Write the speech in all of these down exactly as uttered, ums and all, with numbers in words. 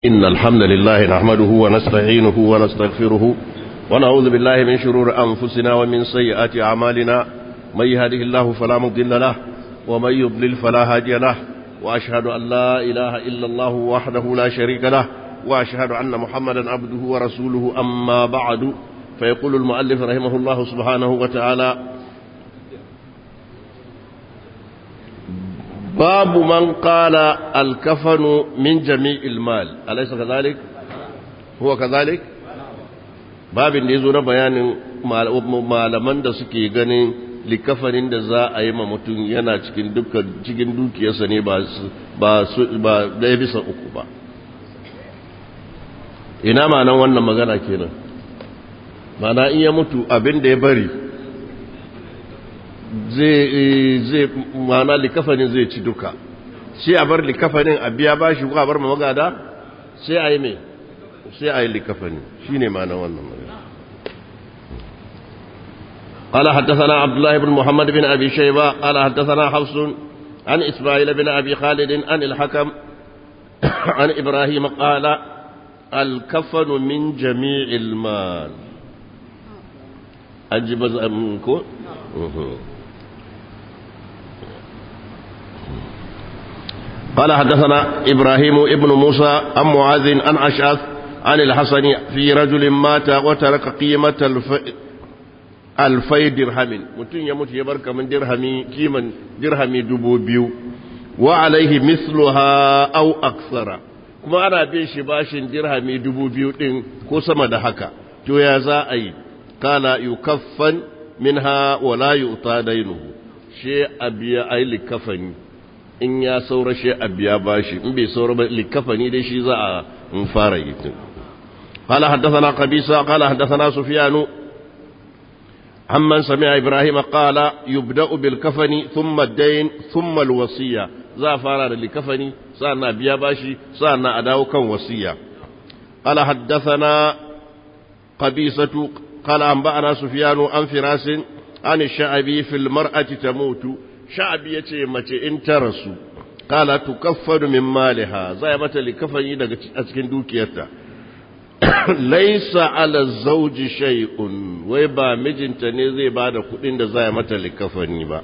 إن الحمد لله نحمده ونستعينه ونستغفره ونعوذ بالله من شرور أنفسنا ومن سيئات أعمالنا من يهده الله فلا مضل له ومن يضلل فلا هادي له وأشهد أن لا إله إلا الله وحده لا شريك له وأشهد أن محمدا عبده ورسوله أما بعد فيقول المؤلف رحمه الله سبحانه وتعالى باب من قال الكفن من جميع المال أليس كذلك؟ هو كذلك؟ باب يزور بيان malaman da suke ganin likafanin da za a yi ma mutum yana cikin dukkan cikin dukiyarsa ne ba ba ba ɗaya bisa uku ba. Ina ma'anan wannan magana kenan? Ma'ana in ya mutu abin da ya bari zai zai ma'ana likafanin zai ci duka, sai a bar likafanin a biya bashi ko a bar ma magada sai a yi mai sai a yi likafanin shine ma'anan wannan magana. قال حدثنا عبد الله بن محمد بن أبي شيبة قال حدثنا حفص عن إسماعيل بن أبي خالد عن الحكم عن إبراهيم قال الكفن من جميع المال أجب منكم قال حدثنا إبراهيم ابن موسى عن معاذ عن أشعث عن الحسن في رجل مات وترك قيمة الف... ألفي درهم متن يموت يبرك من درهمي قيمة درهمي دبو بيو وعليه مثلها أو أكثر كما أنا بيش باشن درهمي دبو بيو دين كوسما دهكا تو يا زائي قال يكفن منها ولا يؤطى دينه شيء أبيا أي لكفني in ya saura shi a biya bashi in bai saura ba likafani dai shi za a fara yi tun qala haddathana qabisa qala haddathana sufyan amman sami'a ibrahim qala yubda'u bil kafani thumma ad-dayn thumma al-wasiya za a fara da likafani sannan biya bashi sannan a dawo kan wasiya qala haddathana qabisatu qala anba'ana sufyan an firasin an ash-sha'bi fil mar'ati tamutu sha'abi ya ce mace in ta rasu kala tukaffanu min maliha za ya mata likafani daga a cikin dukiyarta laisa ala zauji shay'un wai ba mijinta ne zai ba da kudin da za ya mata likafani ba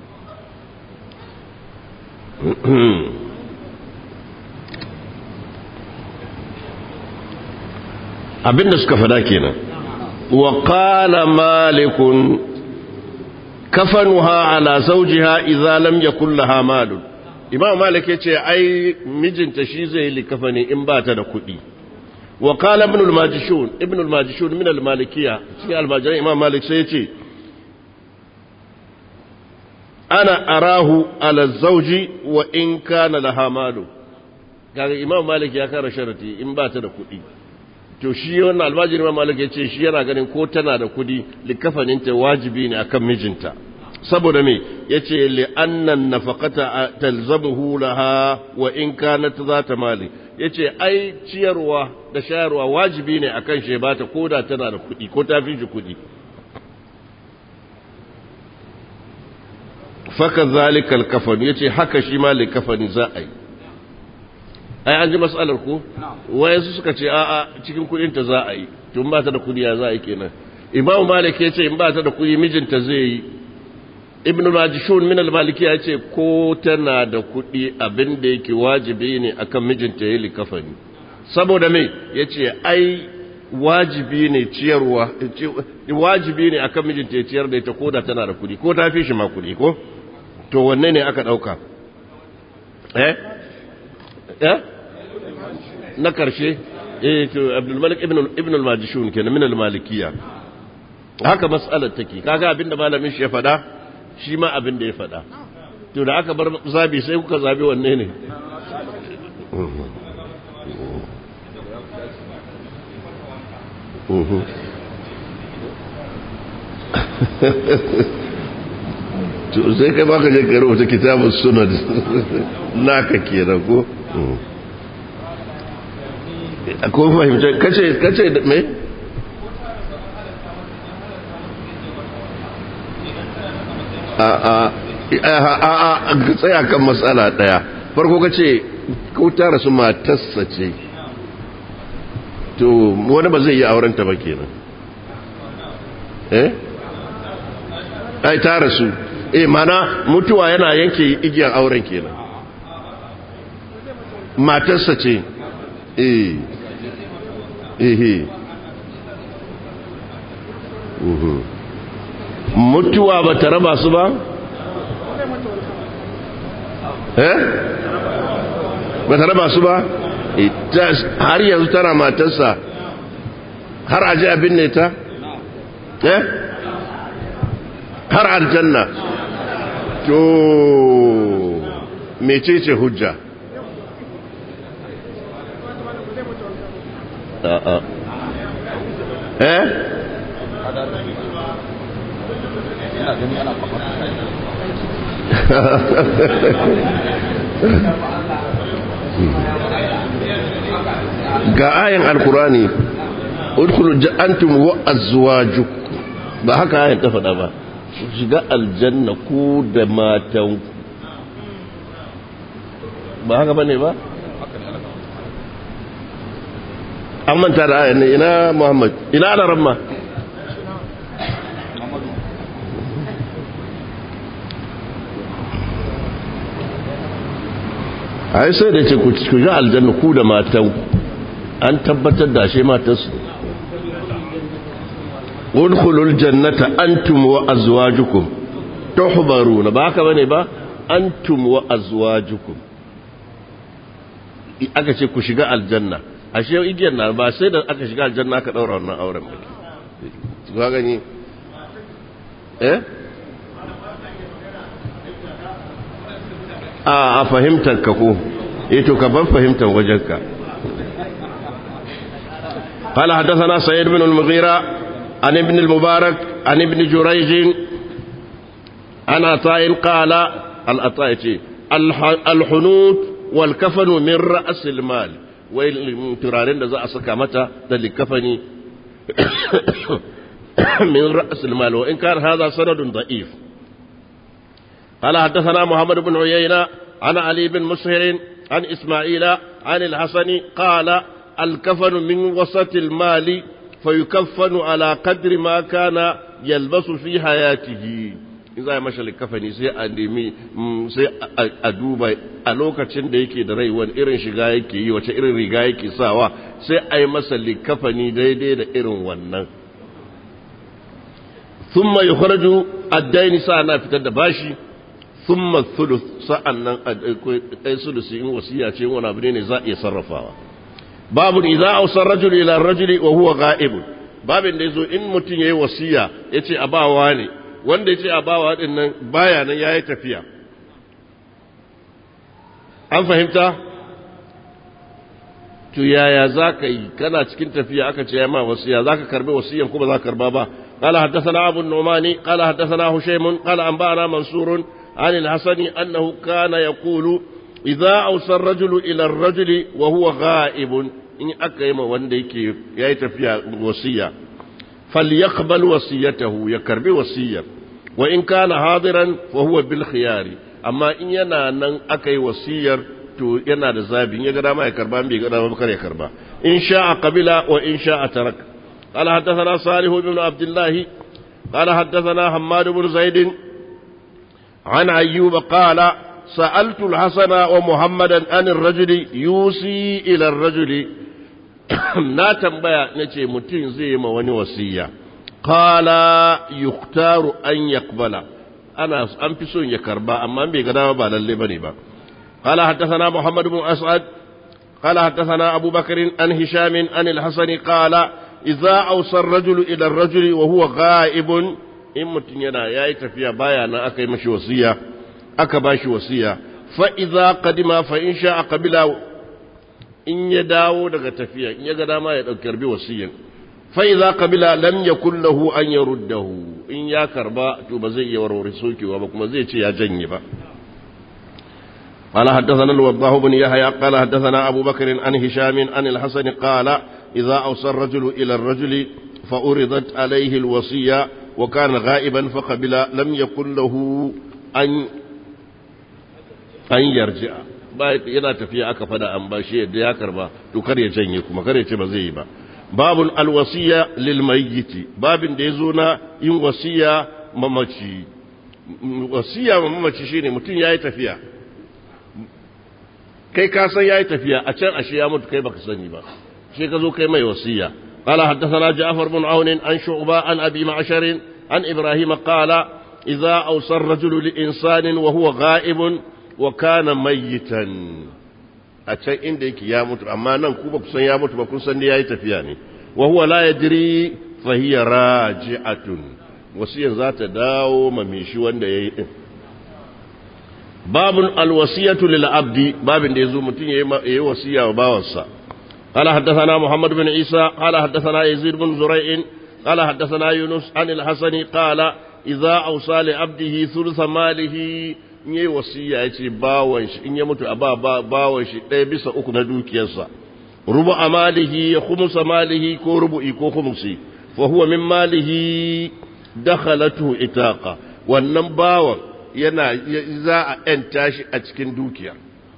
abinda suka fada kenan wa qala malikun kafanuha ala zawjiha idza lam yakul laha mal imam malik yace ai mijinta shi zai yi likafani in ba ta da kuɗi wa qala ibn al-majishun ibn al-majishun min al-malikiyya shi al-majri imam malik sai yace ana arahu ala zawji wa in kana laha mal kaga imam malik ya kara sharati in ba ta da kuɗi to shi wannan albajiri ma malik yace shi yana ganin ko tana da kudi likafaninta wajibi ne akan mijinta saboda me yace li annan nafaqata talzamuhu laha wa in kanat zata mali yace ai ciyarwa da shayarwa wajibi ne akan shi bata koda tana da kudi ko ta fi shi kudi faka zalika alkafan yace haka shi ma likafani za a yi ai an ji mas'alar ku wayansu suka ce a'a cikin kudin ta za a yi tun ba ta da kudi ya za a yi kenan imamu malik ya ce in ba ta da kudi mijinta zai yi ibn majishun min al-maliki ya ce ko tana da kudi abin da yake wajibi ne akan mijinta yayi likafani saboda me yace ai wajibi ne ciyarwa wajibi ne akan mijinta ya ciyar da ita ko da tana da kudi ko ta fi shi ma kudi ko to wanne ne aka dauka eh eh na karshe eh to Abdul Malik ibn ibn al-Majishun kenan min al-Malikiyya haka mas'alar take kaga abinda malamin shi ya fada shi ma abinda ya fada to da aka bar zabi sai kuka zabi wanne ne to sai kai baka je ka rubuta kitabus sunnah naka kenan ko ko fahimta kace kace me a a a a tsaya kan matsala daya farko kace ko ta rasu matarsa ce to wani ba zai yi auren ta ba kenan eh ai ta rasu eh mana mutuwa yana yanke igiyar auren kenan matarsa ce eh eh mutuwa ba ta raba su ba eh ba ta raba su ba har yanzu tana matarsa har aje abin ne ta eh har aljanna to mecece hujja a'a eh ga ayan alkurani udkhulu antum wa azwajukum ba haka ayan ta faɗa ba shiga aljanna ku da matan ba haka bane ba an manta da ayan ina Muhammad ina Alaramma ai sai da ce ku shiga aljanna ku da matan an tabbatar da shi matansu udkhulul jannata antum wa azwajukum tuhbaruna ba haka bane ba antum wa azwajukum aka ce ku shiga aljanna ashe igiyar na ba sai da aka shiga aljanna aka daura wannan auren ba ga gani eh a fahimtar ka ko eh to ka ban fahimtar wajenka قال حدثنا سعيد بن المغيرة عن ابن المبارك عن ابن جريج عن عطاء قال العطاء الحنوت والكفن من رأس المال والترارين ذا أسكى متى للكفن من رأس المال وإن كان هذا سند ضعيف قال حدثنا محمد بن عيينة عن علي بن مسهر عن إسماعيل عن الحسن قال الكفن من وسط المال فيكفن على قدر ما كان يلبس في حياته إذا مشى الكفن سي أدمي سي أدوبا ألوكا تشنديكي دري وان إرن شغايكي وش إرن رغايكي ساوا سي أي مسى الكفن دي دي دي إرن ونن ثم يخرج الدين سانا في تدباشي ثم الثلث سأنا أي ثلث إن وسياتي وانا بنين زائي صرفها باب إذا أوصى الرجل إلى الرجل وهو غائب باب إذا إن متن يي وصية يتي أبا واني وان يتي أبا واني إن بايا نيا يتفيا أم فهمت؟ to yaya zaka yi kana cikin tafiya aka ce ma wasiya zaka karbi wasiyan kuma zaka karba ba qala hadathana abu numani qala hadathana husaym qala anba'ana mansur عن الحسن أنه كان يقول إذا أوصى الرجل إلى الرجل وهو غائب إن أكيم وانديك يتفيا وصية فليقبل وصيته يكرب وصية وإن كان حاضرا فهو بالخيار أما إن ينا أكي وصية ينا دزابي يقرأ ما يكربان بيقرأ ما بكر يكربا إن شاء قبل وإن شاء ترك قال حدثنا صالح بن عبد الله قال حدثنا حماد بن زيد عن أيوب قال سألت الحسن ومحمدا عن الرجل يوصي إلى الرجل نا تنبيا نتي متين زي ما وني وصية قال يختار أن يقبل أنا أنفسون يكربا أما أنبي قدام بالا اللبني با قال حدثنا محمد بن أسعد قال حدثنا أبو بكر عن هشام عن الحسن قال إذا أوصى الرجل إلى الرجل وهو غائب in mutum yana ya yi tafiya baya nan aka yi mashi wasiya aka ba shi wasiya fa'iza kadima fa'in sha a kabila in ya dawo daga tafiya in ya ga dama ya ɗauki karbi wasiyan fa'iza kabila lam ya kullahu an ya ruddahu in ya karba to ba zai iya warware sokewa ba kuma zai ce ya janye ba قال حدثنا الوضاح بن يحيى قال حدثنا أبو بكر عن هشام عن الحسن قال إذا أوصى الرجل إلى الرجل فأرضت عليه الوصية وكان غائبا فقبل لم يكن له أن أن يرجع yana tafiya aka fada an ba shi yadda ya karba to kar ya janye kuma kar ya ce ba zai yi ba babun alwasiya lil mayyiti babin da yazo na yin wasiya mamaci wasiya mamaci shine mutum yayi tafiya kai ka san yayi tafiya a can ashe ya mutu kai baka sani ba sai ka zo kai mai wasiya قال حدثنا جعفر بن عون عن شعبة عن أبي معشر عن إبراهيم قال إذا أوصى الرجل لإنسان وهو غائب وكان ميتا أتشي عندك يا مت أما ننكوب كسن يا مت بكسن يا تفياني وهو لا يدري فهي راجعة وصية ذات داو مميشي وند باب الوصية للعبد باب يزو متين يوصية وباوصى قال حدثنا محمد بن عيسى قال حدثنا يزيد بن زريع قال حدثنا يونس عن الحسن قال إذا أوصى لعبده ثلث ماله yi wasiya ya ce bawan shi in ya mutu a ba bawan shi ɗaya bisa uku na dukiyarsa rubu a malihi khumsa malihi ko rubu'i ko khumsi fa huwa min malihi dakhalatu itaqa wannan bawan yana za a enta shi a cikin dukiya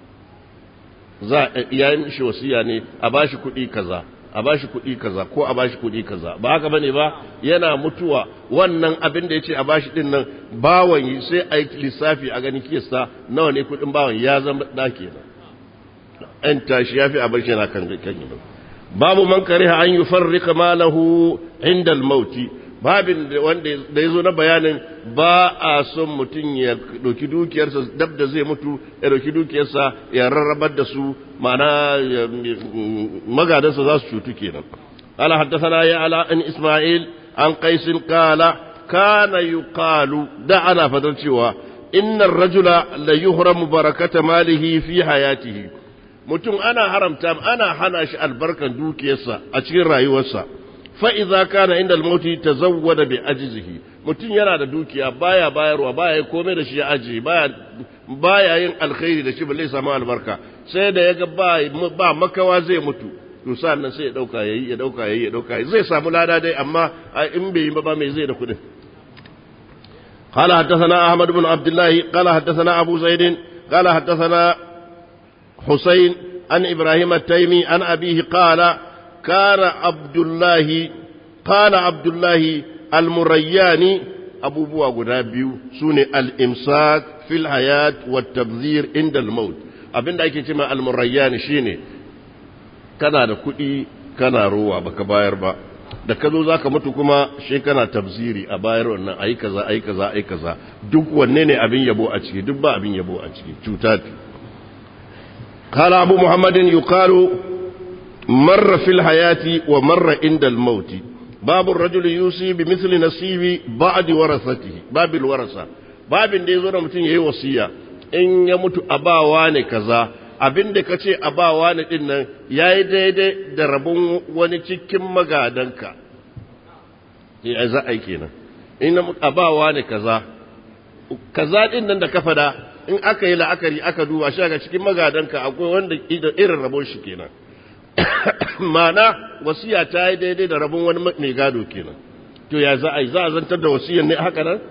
za a yayin shi wasiya ne a bashi kuɗi kaza a bashi kuɗi kaza ko a bashi kuɗi kaza ba haka bane ba yana mutuwa wannan abin da yace a bashi din nan bawan sai a yi lissafi a gani kiyasta nawa ne kuɗin bawan ya zama da kenan an tashi yafi a bashi na kan kan babu man kariha an yufarrika malahu inda al-mauti babin wanda da yazo na bayanin ba a son mutum ya doki dukiyarsa dab da zai mutu ya doki dukiyarsa ya rarrabar da su ma'ana magadansa za su cutu kenan ala haddathana ya ala an isma'il an qais qala kana yuqalu da ana fadar cewa innar rajula la yuhramu barakata malihi fi hayatihi mutum ana haramta ana hana shi albarkan dukiyarsa a cikin rayuwarsa fa'iza kana inda almauti ta zawwada bi ajizihi mutum yana da dukiya baya bayarwa baya komai da shi ya ajiye baya yin alkhairi da shi balle samu albarka sai da yaga ba ba makawa zai mutu to sannan sai ya dauka yayi ya dauka yayi ya dauka zai samu lada dai amma in bai yi ba mai zai da kudin قال حدثنا أحمد بن عبد الله قال حدثنا أبو زيد قال حدثنا حسين عن إبراهيم التيمي عن أبيه قال كان عبد الله قال عبد الله المرياني أبو بوا غنابيو سوني الإمساك في الحياة والتبذير عند الموت abin da ake cewa almurayyan shine kana da kuɗi kana ruwa baka bayar ba da kazo zaka mutu kuma shi kana tabziri a bayar wannan ayi kaza ayi kaza ayi kaza duk wanne ne abin yabo a ciki duk ba abin yabo a ciki cuta qala abu muhammadin yuqalu marra fil hayati wa marra inda al maut babu ar-rajul yusi bi mithli nasibi ba'd warasatihi babil warasa babin da yazo da mutun yayi wasiya in ya mutu abawa ne kaza abinda kace abawa ne din nan yayi daidai da rabon wani cikin magadanka eh za ai kenan in abawa ne kaza kaza din nan da ka fada in aka yi la'akari aka duba shi ga cikin magadanka akwai wanda irin rabon shi kenan mana wasiya ta yi daidai da rabon wani mai gado kenan to ya za ai za a zantar da wasiyar ne haka nan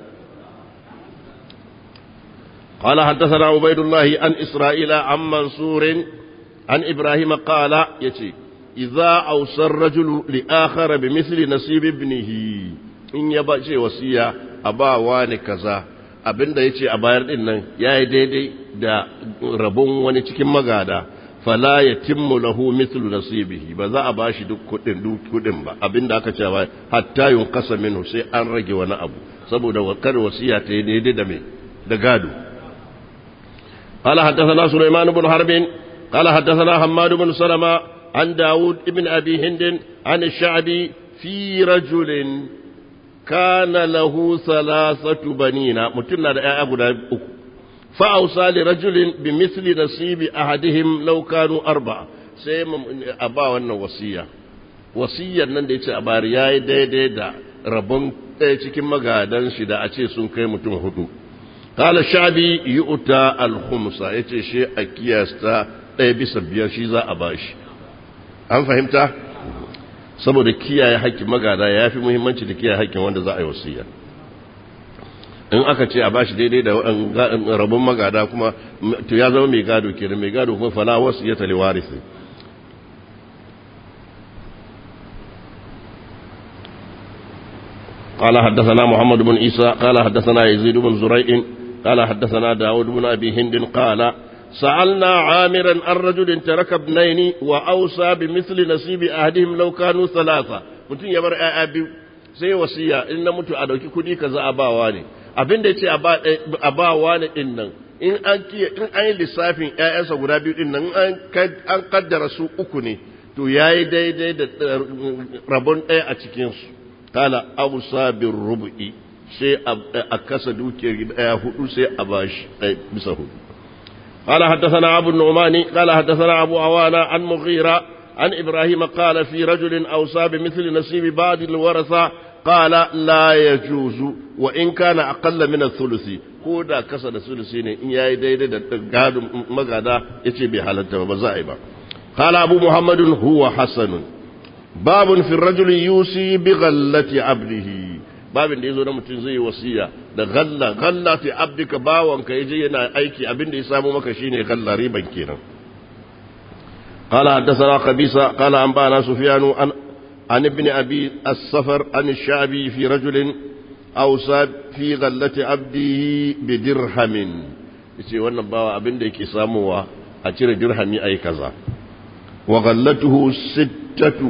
قال حدثنا عبيد الله عن إسرائيل عن منصور عن إبراهيم قال يتي إذا أوصى الرجل لآخر بمثل نصيب ابنه إن يبقى وصية أبا واني كذا abinda yace a bayar din nan yayi daidai da rabon wani cikin magada fala yatimmu lahu mithlu nasibihi ba za a bashi duk kudin duk kudin ba abinda aka ce ba hatta yunqasa minhu sai an rage wani abu saboda wakar wasiya ta yi daidai da me da gado قال حدثنا سليمان بن حرب قال حدثنا حماد بن سلمة عن داود ابن أبي هند عن الشعبي في رجل كان له ثلاثة بنين متنا أبو داود فأوصى لرجل بمثل نصيب أحدهم لو كانوا أربعة سيما أبا وانا وصية وصية نندي أبارياي دي دي دا ربون cikin magadan shi da a ce sun kai mutum hudu قال الشعبي يؤتى الخمسة yace shi a kiyasta ɗaya bisa biyar shi za a bashi an fahimta saboda kiyaye haƙƙin magada yafi muhimmanci da kiyaye haƙƙin wanda za a yi wasiya in aka ce a bashi daidai da rabon magada kuma to ya zama mai gado kenan mai gado kuma fala wasiyata li warisi قال حدثنا محمد بن عيسى قال حدثنا يزيد بن زريع قال حدثنا داود بن أبي هند قال سألنا عامرا عن رجل ترك ابنين وأوصى بمثل نصيب أحدهم لو كانوا ثلاثة mutum ya bar ‘ya'ya biyu sai wasiya in na mutu a ɗauki kuɗi kaza a bawa ne abin da ya ce a bawa ne ɗin nan in an yi lissafin ‘ya'yansa guda biyu ɗin nan an kaddara su uku ne to ya yi daidai da rabon ɗaya a cikinsu kala abu sabin rubu'i sai a kasa dukiyar ɗaya hudu sai a bashi ɗaya bisa hudu. قال حدثنا أبو النعمان قال حدثنا أبو عوانة عن مغيرة عن إبراهيم قال في رجل أوصى بمثل نصيب بعض الورثة قال لا يجوز وإن كان أقل من الثلث كودا كسر الثلثين إن يأيدي قاد مغادا يتبه على التوبة. قال أبو محمد هو حسن باب في الرجل يوصي بغلة عبده babin da yazo na mutum zai wasiya da galla galla fi abdika bawanka yaje yana aiki abin da ya samu maka shine galla riban kenan qala hadathana qabisa qala anbana sufyan an an ibn abi as-safar an ash-shabi fi rajul awsa fi gallati abdihi bi dirhamin yace wannan bawa abin da yake samuwa a cire dirhami ai kaza wa gallatuhu sittatu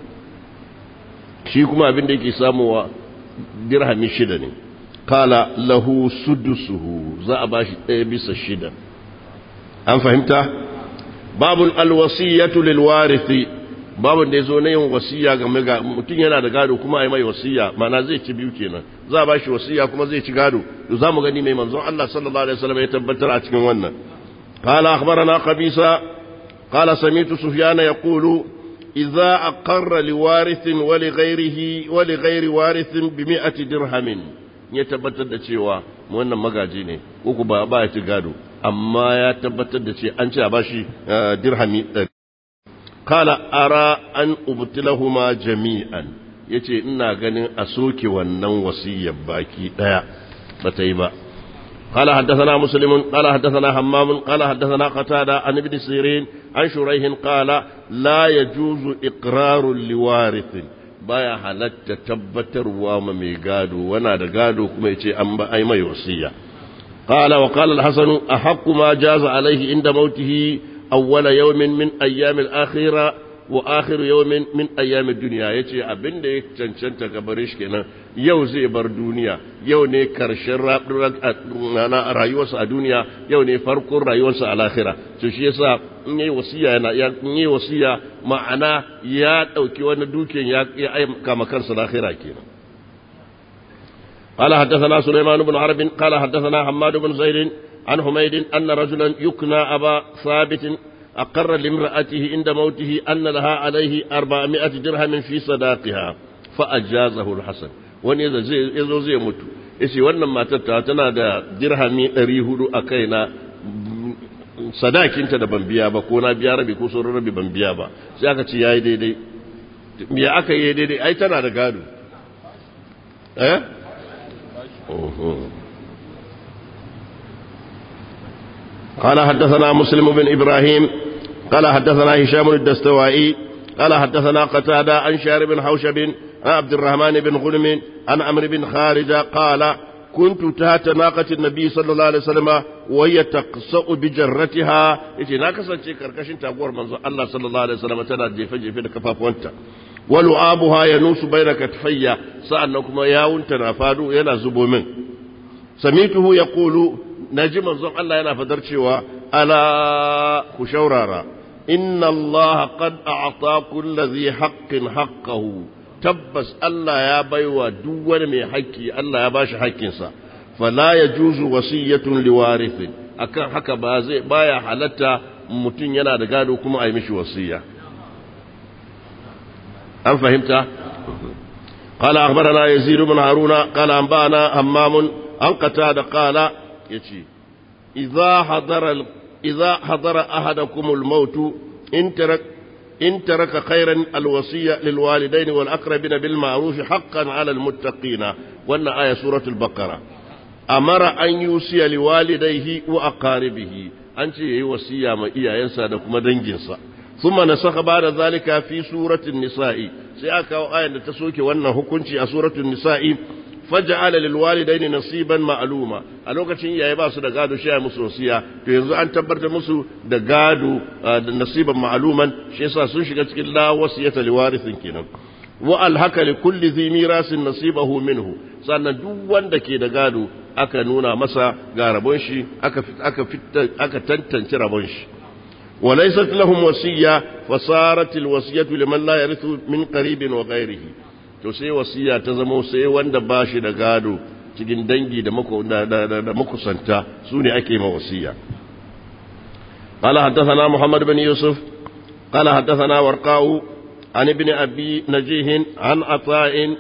shi kuma abin da yake samuwa dirhami shida ne kala lahu sudusuhu za a bashi ɗaya bisa shida an fahimta babun alwasiyatu lilwarithi babun da yazo na yin wasiya ga mutum yana da gado kuma ai mai wasiya mana zai ci biyu kenan za a bashi wasiya kuma zai ci gado to zamu gani mai manzon Allah sallallahu alaihi wasallam ya tabbatar a cikin wannan qala akhbarana qabisa qala sami'tu sufyana yaqulu إذا أقر لوارث ولغيره ولغير وارث بمئة درهم يتبتد cewa wannan magaji ne ko ba ba ya ci gado amma ya tabbatar da ce an ce a bashi dirhami ɗari kala ara an ubtilahuma jami'an yace ina ganin a soke wannan wasiyyar baki daya bata yi ba قال حدثنا مسلم قال حدثنا حمام قال حدثنا قتادة عن ابن سيرين عن شريح قال لا يجوز إقرار لوارث بايا حالت تبتر واممي قادو وانا دا قادو كما يتي أنبا أي ما يوصية قال وقال الحسن أحق ما جاز عليه عند موته أول يوم من أيام الآخرة وآخر يوم من أيام الدنيا يتي أبن دي تنشنت كبريش كنا يوزي بر دنيا يوني كرشن رايوس الدنيا يوني فرق رايوس الآخرة تشيسا ني وصية ني وصية معنا يا أوكي وانا دوكين يا كما كرس الآخرة كنا قال حدثنا سليمان بن عرب قال حدثنا حماد بن زيد عن حميد أن رجلا يكنى أبا ثابت أقر لامرأته عند موته أن لها عليه أربعمائة درهم في صداقها فأجازه الحسن wani yazo zai mutu yace wannan matar ta tana da dirhami ɗari hudu a kaina sadakinta da ban biya ba ko na biya rabi ko sauran rabi ban biya ba sai aka ce yayi daidai me aka yi daidai ai tana da gado eh oho قال حدثنا مسلم بن إبراهيم قال حدثنا هشام الدستوائي قال حدثنا قتادة عن شار بن حوشب عن عبد الرحمن بن غنم عن عمرو بن خارجة قال كنت تحت ناقة النبي صلى الله عليه وسلم وهي تقصأ بجرتها يجي ناقصة كركشن تقول منظر الله صلى الله عليه وسلم تنا جيفة جيفة كفاف وانت ولعابها ينوس بين كتفيا سأنكم ياون تنافادوا ينا زبو من سميته يقول نجي منظر الله ينا فدرشوا ألا خشورارا إن الله قد أعطى كل ذي حق حقه tabbas Allah ya baiwa duk wani mai haƙƙi Allah ya bashi haƙƙinsa fala yajuzu wasiyatun liwarithin akan haka ba zai baya halatta mutum yana da gado kuma a yi mishi wasiya an fahimta qala akhbarana yazid ibn haruna qala anbana hammam an qatada qala yace idza hadara idza hadara ahadakum al-maut in tarak إن ترك خيرا الوصية للوالدين والأقربين بالمعروف حقا على المتقين وأن آية سورة البقرة أمر أن يوصي لوالديه وأقاربه أنت وصية ما إيا ينسى لكم دنجنسا ثم نسخ بعد ذلك في سورة النساء سيأكا آية تسوك وأنه كنت سورة النساء faj'ala lil walidaini nasiban ma'luma a lokacin iyaye ba su da gado shi ya musu wasiya to yanzu an tabbatar musu da gado da nasiban ma'luman shi yasa sun shiga cikin la wasiyata liwarithin kenan wa alhaka li kulli dhi mirasin nasibahu minhu sannan duk wanda ke da gado aka nuna masa ga rabon shi aka aka aka tantance rabon shi وليست لهم وصية فصارت الوصية لمن لا يرث من قريب وغيره to sai wasiya ta zama sai wanda ba shi da gado cikin dangi da makusanta su ne ake ma wasiya قال حدثنا محمد بن يوسف قال حدثنا ورقاء عن ابن أبي نجيه عن عطاء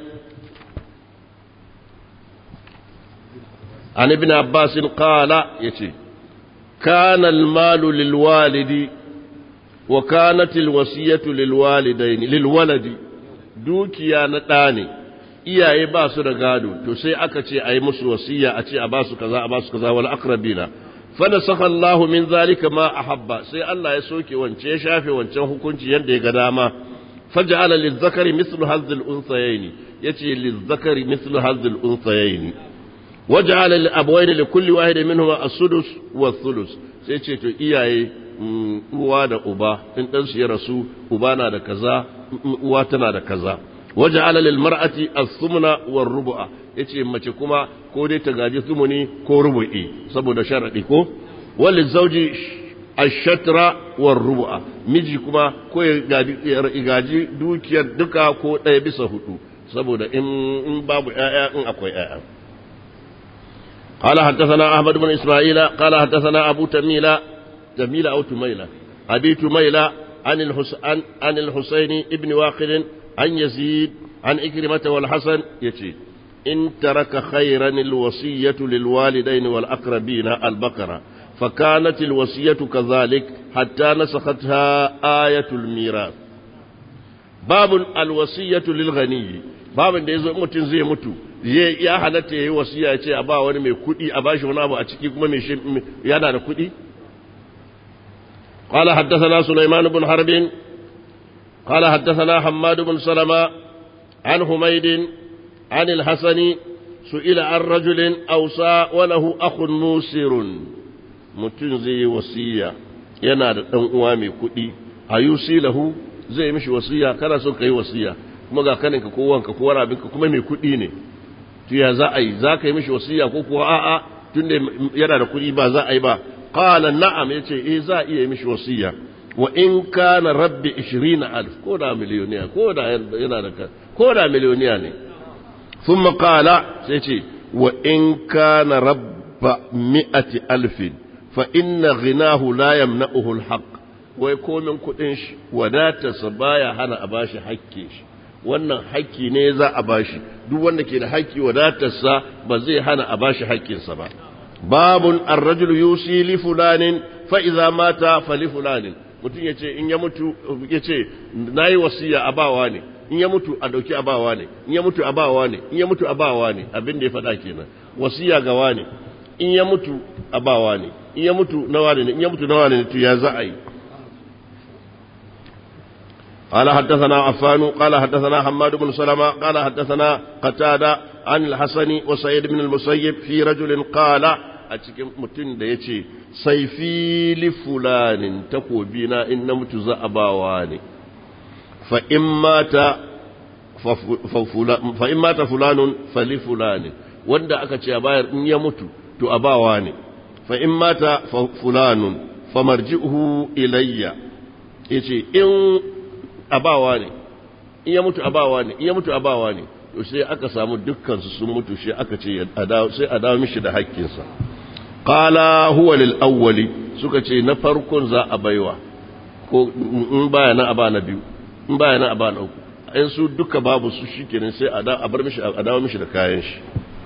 عن ابن عباس قال يتي كان المال للوالد وكانت الوصية للوالدين للولد دوكيا نتاني iyaye ba su da gado to sai aka ce ayi musu wasiya a ce a ba su kaza a ba su kaza wal aqrabina fa nasakha Allah min zalika ma ahabba sai Allah ya soke wance ya shafe wancan hukunci yanda ya ga dama faj'ala lizzakari mithlu hadh al-unthayayn yace lizzakari mithlu hadh al-unthayayn waj'ala lil abwayn li kulli wahid minhuma as-sudus wa thuluth sai ce to iyaye uwa da uba in dan su ya rasu uba na da kaza uwa tana da kaza waja'ala lil mar'ati as-sumna war rubu'a yace mace kuma ko dai ta gaji sumuni ko rubu'i saboda sharadi ko wal zawji ash-shatra war rubu'a miji kuma ko ya gaji dukiyar duka ko ɗaya bisa hudu saboda in babu ƴaƴa in akwai ƴaƴa قال حدثنا أحمد بن إسماعيل قال حدثنا أبو تميلة تميلة أو تميلة أبي تميلة عن الحسين عن الحسين ابن واقد عن يزيد عن إكرمة والحسن يتي إن ترك خيرا الوصية للوالدين والأقربين البقرة فكانت الوصية كذلك حتى نسختها آية الميراث باب الوصية للغني باب da yazo mutun zai mutu ya halatta yayi wasiya ya ce a ba wani mai kudi a bashi wani abu a ciki kuma mai yana da kudi قال حدثنا سليمان بن حرب قال حدثنا حماد بن سلمة عن حميد عن الحسن سئل عن رجل أوصى وله أخ موسر متنزي وصية ينادى أمامي كدي أيوصي له زي مش وصية كان سوك أي وصية kuma ga kaninka ko wanka ko rabinka kuma mai kuɗi ne to ya za a yi za ka yi mishi wasiya ko kuwa a'a tunda yana da kuɗi ba za a yi ba qala na'am yace eh za a iya mishi wasiya wa in kana rabbi ishirin alf ko da miliyoniya ko da yana da ko da miliyoniya ne thumma qala sai ce wa in kana rabba mi'ati alfin fa inna ghinahu la yamna'uhu alhaq wai komin kuɗin shi wadatarsa baya hana a bashi hakki shi wannan haƙƙi ne za a bashi duk wanda ke da haƙƙi wadatarsa ba zai hana a bashi haƙƙinsa ba babun ar-rajul yusi li fulanin fa idza mata fa li fulanin mutum yace in ya mutu yace nayi wasiya a bawa ne in ya mutu a dauki abawa ne in ya mutu a bawa ne in ya mutu a bawa ne abin da ya faɗa kenan wasiya ga wani in ya mutu a bawa ne in ya mutu na wani ne in ya mutu na wani ne to ya za a yi قال حدثنا عفان قال حدثنا حماد بن سلمة قال حدثنا قتادة عن الحسن وسعيد بن المسيب في رجل قال أتكلم متن ديتي سيفي لفلان تقو بنا إن متزا أباواني فإن مات فإن مات فلان فلفلان وندا أكتشي أباير إن يموت تو أباواني فإن مات فلان فمرجئه إلي يتي إن abawa ne in ya mutu abawa ne in ya mutu abawa ne to sai aka samu dukkan su sun mutu shi aka ce sai a dawo mishi da haƙƙinsa qala huwa lil awwali suka ce na farkon za a baiwa ko in baya na aba na biyu in baya na aba na uku in su duka babu su shikenan sai a dawo a bar mishi a dawo mishi da kayan shi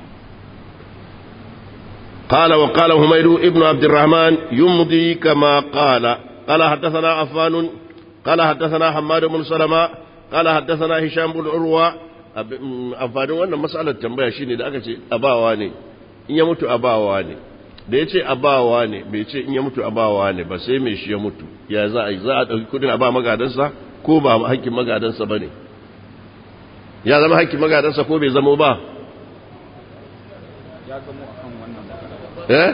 قال وقال حميد ابن عبد الرحمن يمضي كما قال قال حدثنا عفان قال حدثنا حماد بن سلمة قال حدثنا هشام بن عروة amfanin wannan matsalar tambaya shine da aka ce abawa ne in ya mutu abawa ne da ya ce abawa ne bai ce in ya mutu abawa ne ba sai mai shi ya mutu ya za a yi za a ɗauki kudin a ba magadansa ko ba hakkin magadansa ba ne ya zama hakkin magadansa ko bai zama ba ya gamo akan wannan magana eh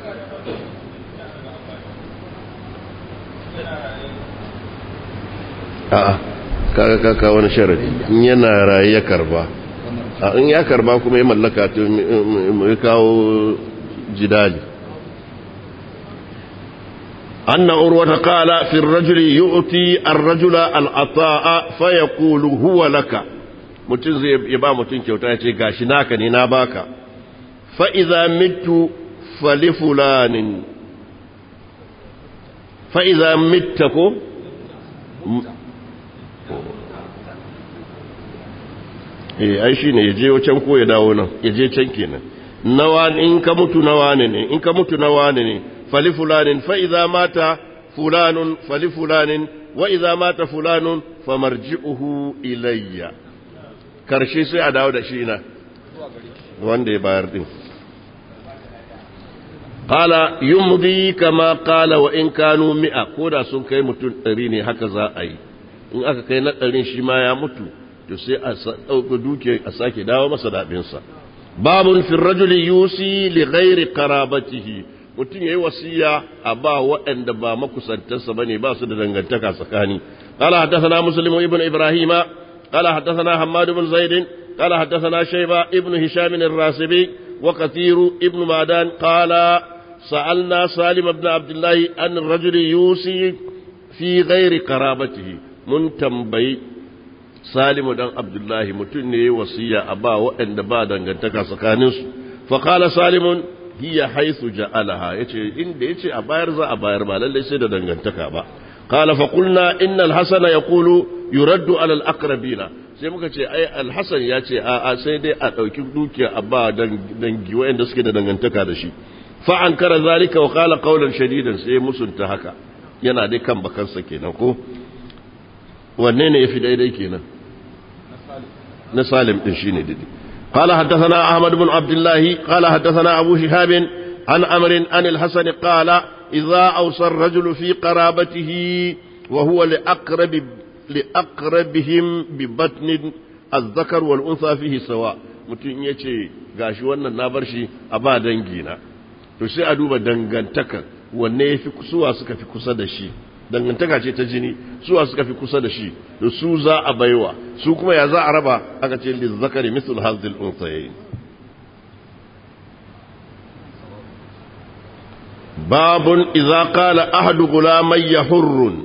a'a kaga kaka wani sharadi in yana raye ya karba a in ya karba kuma ya mallaka to ya kawo jidali anna urwata qala fi ar-rajuli yu'ti ar-rajula al-ata'a fa yaqulu huwa laka mutun zai ya ba mutun kyauta ya ce gashi naka ne na baka fa idza mittu fali fulanin fa idza mitta ko eh ai shine yaje wacan ko ya dawo nan yaje can kenan nawa in ka mutu nawa ne in ka mutu nawa ne fali fulanin fa idza mata fulanun fali fulanin wa idza mata fulanun famarji'uhu ilayya karshe sai a dawo da shi ina wanda ya bayar din qala yumdi kama qala wa in kanu mi'a koda sun kai mutun ɗari ne haka za a yi in aka kai na ɗarin shi ma ya mutu to sai a ɗauka duke a sake dawo masa daɓinsa babun fi rajuli yusi li ghairi qarabatihi mutum yayi wasiya a ba waɗanda ba makusantarsa bane ba su da dangantaka tsakani qala hadathana muslim ibn ibrahima qala hadathana hammad ibn zaid qala hadathana shayba ibn hisham ar-rasibi wa kathir ibn madan qala sa'alna salim ibn abdullah an ar-rajuli yusi fi ghairi qarabatihi mun tambayi salimu dan abdullahi mutum ne wasiya a ba waɗanda ba dangantaka tsakaninsu fa qala salimun hiya haythu ja'alaha yace inda yace a bayar za a bayar ba lalle sai da dangantaka ba qala fa qulna innal hasana yaqulu yuraddu ala al aqrabina sai muka ce ai al hasan yace a a sai dai a dauki dukiya a ba dangi waɗanda suke da dangantaka da shi fa ankara zalika wa qala qawlan shadidan sai musunta haka yana dai kan bakansa kenan ko wanne ne yafi daidai kenan na salim din shine daidai قال حدثنا أحمد بن عبد الله قال حدثنا أبو شهاب عن أمر عن الحسن قال إذا أوصى الرجل في قرابته وهو لأقرب لأقربهم ببطن الذكر والأنثى فيه سواء mutum ya ce gashi wannan na bar shi a ba dangina to sai a duba dangantaka wanne ya fi suwa suka fi kusa da shi dangantaka ce ta jini suwa suka fi kusa da shi da su za a baiwa su kuma ya za a raba aka ce lizzakari misal hazil unsayayin babun idza qala ahadu gulamayya hurrun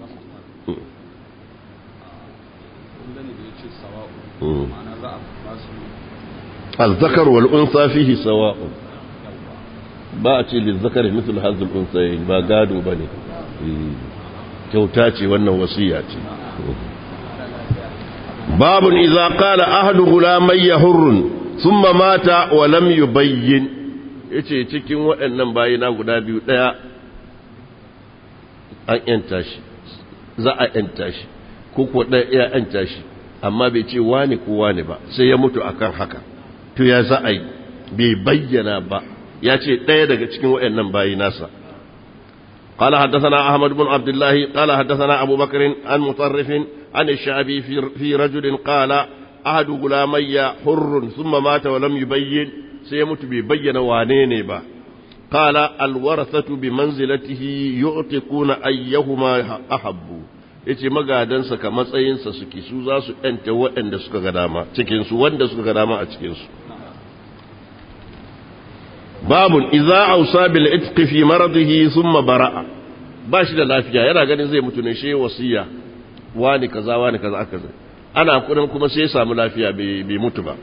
الذكر والأنثى فيه سواء بأتي للذكر مثل هذا الأنثيين ما قادوا بني kyauta ce wannan wasiya ce babun idza qala ahadu gulamayya hurrun thumma mata wa lam yubayyin yace cikin waɗannan bayina guda biyu daya an yanta shi za a yanta shi ko ko daya ya yanta shi amma bai ce wani ko wani ba sai ya mutu akan haka to ya za a yi bai bayyana ba ya ce daya daga cikin waɗannan bayina sa قال حدثنا أحمد بن عبد الله قال حدثنا أبو بكر عن مطرف عن الشعبي في, في رجل قال أحد غلامي حر ثم مات ولم يبين سيموت بيبين وانينبا قال الورثة بمنزلته يعتقون أيهما أحبوا yace magadansa ka matsayinsa suke su za su ɗanta waɗanda suka ga dama cikinsu wanda suka ga dama a cikinsu babun idza ausa bil itqi fi maradihi thumma bara'a bashi da lafiya yana ganin zai mutu ne shi wasiya wani kaza wani kaza aka zai ana kudin kuma sai ya samu lafiya bai mutu ba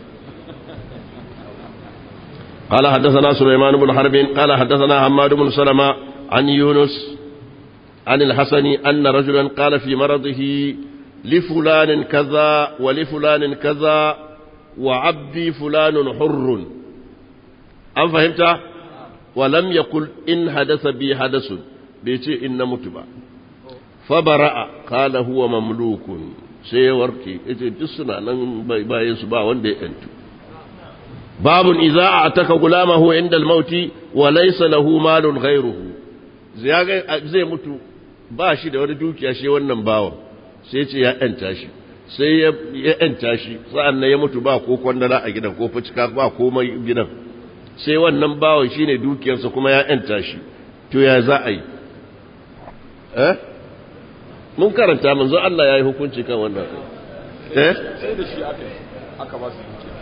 قال حدثنا سليمان بن حرب قال حدثنا حماد بن سلمة عن يونس عن الحسن أن رجلا قال في مرضه لفلان كذا ولفلان كذا وعبدي فلان حر an fahimta walam yaqul in hadasa bi hadasun bai ce in na mutu ba fa bara'a qala huwa mamlukun sai warke yace duk suna nan bayan su ba wanda ya yantu babun idza ataka gulamahu inda al-maut wa laysa lahu malun ghayruhu zai mutu ba shi da wani dukiya shi wannan bawan sai ce ya yanta shi sai ya yanta shi sa'an nan ya mutu ba ko kwandala a gidan ko fucika ba komai gidan sai wannan bawan shine dukiyarsa kuma ya yanta shi to ya za a yi eh mun karanta manzo Allah yayi hukunci kan wannan eh sai da shi aka aka ba su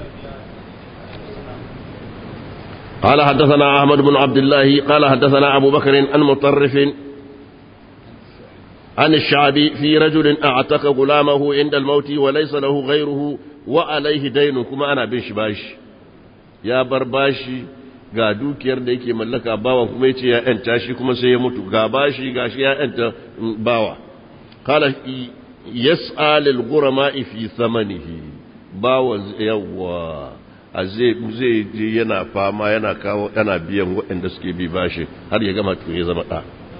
قال حدثنا أحمد بن عبد الله قال حدثنا أبو بكر عن مطرف عن الشعبي في رجل أعتق غلامه عند الموت وليس له غيره وعليه دين كما أنا بن شباش يا برباشي ga dukiyar da yake mallaka bawa kuma yace ya yanta shi kuma sai ya mutu ga bashi gashi ya yanta bawa qala yas'a lil ghurama fi thamanihi bawa yawa azai zai je yana fama yana kawo yana biyan waɗanda suke bi bashi har ya gama tun ya zama da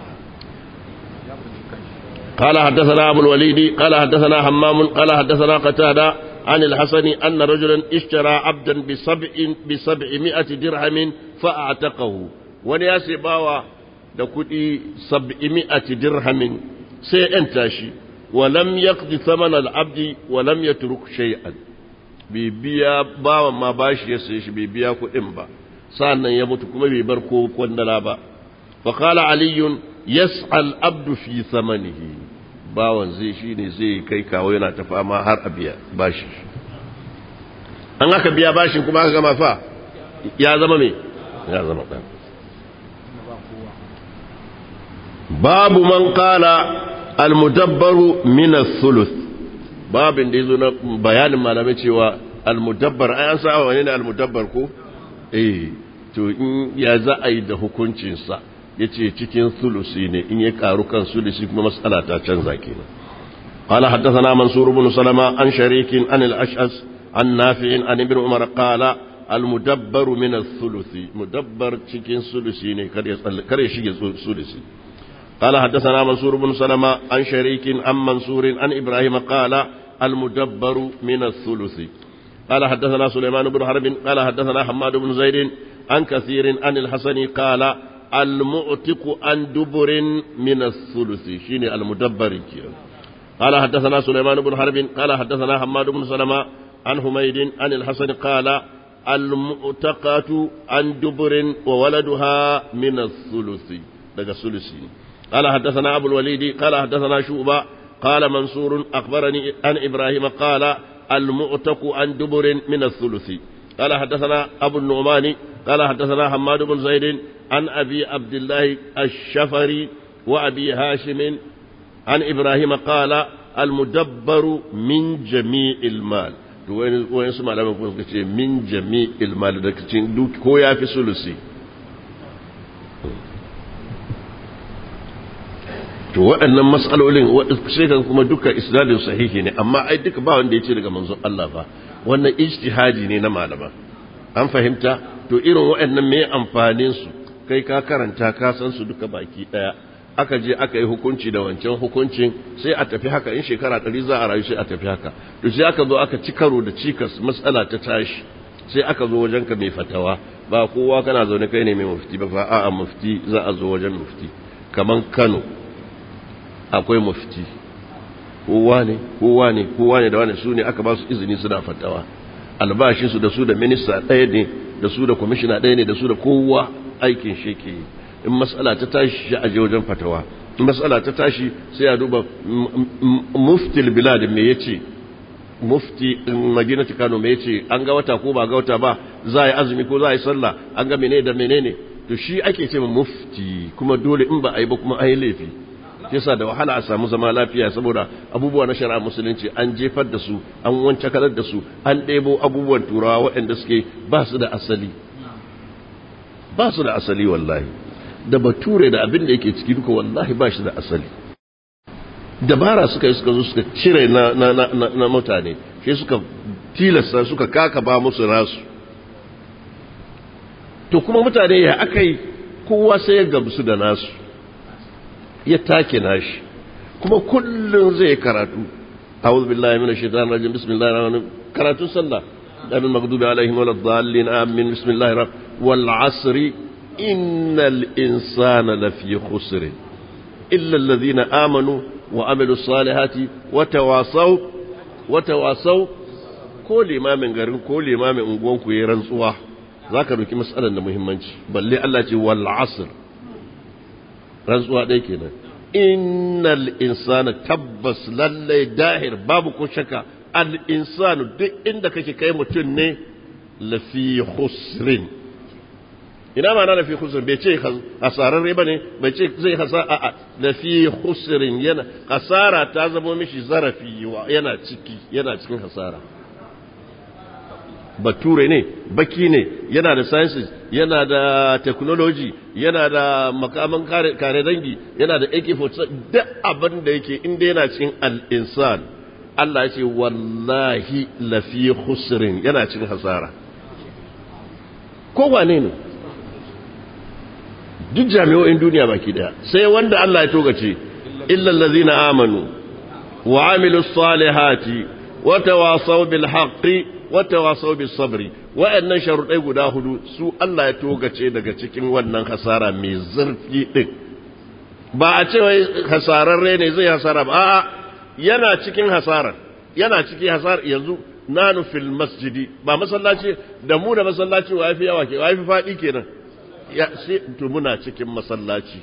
قال حدثنا أبو الوليد قال حدثنا حمام قال حدثنا قتادة عن الحسن أن رجلا اشترى عبدا بسبع بسبعمائة درهم فأعتقه ونياسي باوا دكتي سبعمائة درهم سينتاشي ولم يقضي ثمن العبد ولم يترك شيئا بيبيا باوا ما باش يسيش بيبيا كإمبا سألنا يموتكم بيبركو كوندلابا فقال علي يسعى العبد في ثمنه bawan zai shi ne zai kai kawo yana ta fama har a biya bashi an aka biya bashin kuma aka gama fa ya zama me ya zama ɗan babu man qala almudabbaru min ath-thuluth babin da yazo na bayanin malamai cewa almudabbar ai an sa wani ne almudabbar ko eh to in ya za a yi da hukuncin sa yace cikin sulusi ne in ya karu kan sulusi kuma mas'ala ta canza kenan qala hadathana mansur ibn salama an sharikin an al-ash'as an nafi'in an ibn umar qala al-mudabbar min ath-thuluthi mudabbar cikin sulusi ne kare kare shige sulusi qala hadathana mansur ibn salama an sharikin an mansur an ibrahim qala al-mudabbar min ath-thuluthi qala hadathana sulaiman ibn harb qala hadathana hammad ibn zaid an kathir an al-hasan qala المعتق عن دبر من الثلث شيني المدبر قال حدثنا سليمان بن حرب قال حدثنا حماد بن سلمة عن حميد عن الحسن قال المعتقات عن دبر وولدها من الثلث دغ الثلث قال حدثنا ابو الوليد قال حدثنا شعبة قال منصور اخبرني عن ابراهيم قال المعتق عن دبر من الثلث قال حدثنا ابو النعمان قال حدثنا حماد بن زيد عن أبي عبد الله الشفري وأبي هاشم عن إبراهيم قال المدبر من جميع المال وين اسمع لما يقول من جميع المال دوك هو يافي سلسي to waɗannan mas'alolin sai kan kuma duka isnadin sahihi ne amma ai duka ba wanda ya ce daga manzon Allah ba wannan ijtihadi ne na malama an fahimta to irin waɗannan me amfanin su kai ka karanta ka san su duka baki daya aka je aka yi hukunci da wancan hukuncin sai a tafi haka in shekara ɗari za a rayu sai a tafi haka to sai aka zo aka ci karo da cikas matsala ta tashi sai aka zo wajen ka mai fatawa ba kowa kana zaune kai ne mai mufti ba fa a'a mufti za a zo wajen mufti kaman Kano akwai mufti kowa ne kowa ne kowa ne da wani su ne aka ba su izini suna fatawa albashin su da su da minista ɗaya ne da su da kwamishina ɗaya ne da su da kowa aikin shi ke in matsala ta tashi a je wajen fatawa in matsala ta tashi sai a duba muftil bilad me yace mufti madinatu Kano me yace an ga wata ko ba ga wata ba za a yi azumi ko za a yi sallah an ga menene da menene to shi ake ce mufti kuma dole in ba a yi ba kuma an yi laifi yasa da wahala a samu zama lafiya saboda abubuwa na shari'a musulunci an jefar da su an wance kalar da su an ɗebo abubuwan turawa waɗanda suke ba su da asali ba su da asali wallahi da bature da abin da yake ciki duka wallahi ba shi da asali dabara suka yi suka zo suka cire na, na, na, na, na mutane sai suka tilasta suka kaka ba musu nasu to kuma mutane ya aka yi kowa sai ya gamsu da nasu ya take nashi kuma kullum zai karatu a'udhu billahi minash shaitanir rajim bismillahir rahmanir rahim karatun sallah amin maghdubi alaihim waladdallin amin bismillahir rahmanir wal asri innal insana lafi khusr illa alladhina amanu wa amilus salihati wa tawasaw wa tawasaw ko limamin garin ko limamin unguwan ku yayin rantsuwa zaka roki mas'alan da muhimmanci balle Allah ce wal asr rantsuwa dai kenan innal insana tabbas lalle dahir babu ko shaka al insanu duk inda kake kai mutun ne lafi khusrin ina ma na lafi khusrin bai ce hasararre bane bai ce zai hasara a lafi khusrin yana hasara ta zama mishi zarafi yana ciki yana cikin hasara bature ne baki ne yana da sciences yana da technology yana da makaman kare, kare dangi yana da A K forty-seven duk abin da yake inda yana cikin al-insan Allah ya ce wallahi lafi khusrin yana cikin hasara ko wane ne duk jami'o'in duniya baki daya sai wanda Allah ya togace illal ladzina amanu wa amilus salihati wa tawasaw bil haqqi wa tawasaw bis sabri wa'annan sharuɗai guda hudu su Allah ya togace daga cikin wannan hasara mai zurfi din ba a ce wai hasararre ne zai hasara ba a'a yana cikin hasarar yana cikin hasar yanzu nanu fil masjidi ba masallaci da mu da masallaci wa yafi yawa ke wa yafi fadi kenan ya sai to muna cikin masallaci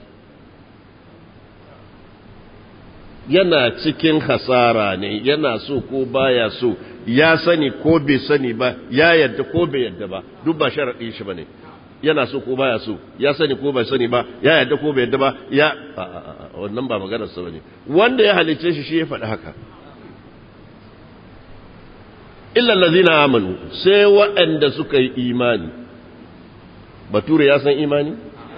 yana cikin hasara ne yana so ko baya so ya sani ko bai sani ba ya yadda ko bai yadda ba duk ba sharadi shi bane yana so ko baya so ya sani ko bai sani ba ya yadda ko bai yadda ba ya wannan ba maganar sa bane wanda ya halice shi shi ya faɗi haka illa allazina amanu sai waɗanda suka yi imani bature ya san imani